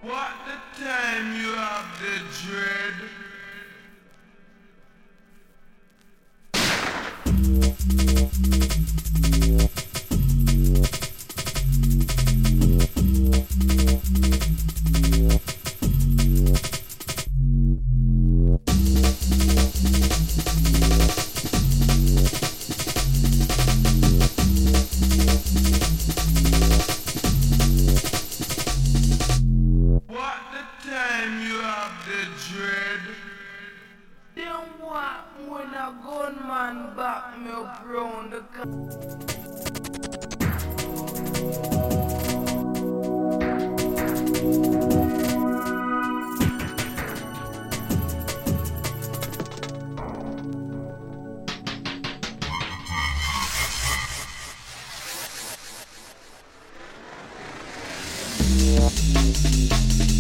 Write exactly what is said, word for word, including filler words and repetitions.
What the time you have the dread? What the time you have the dread? Then what when a gunman back me up round the car? Yeah.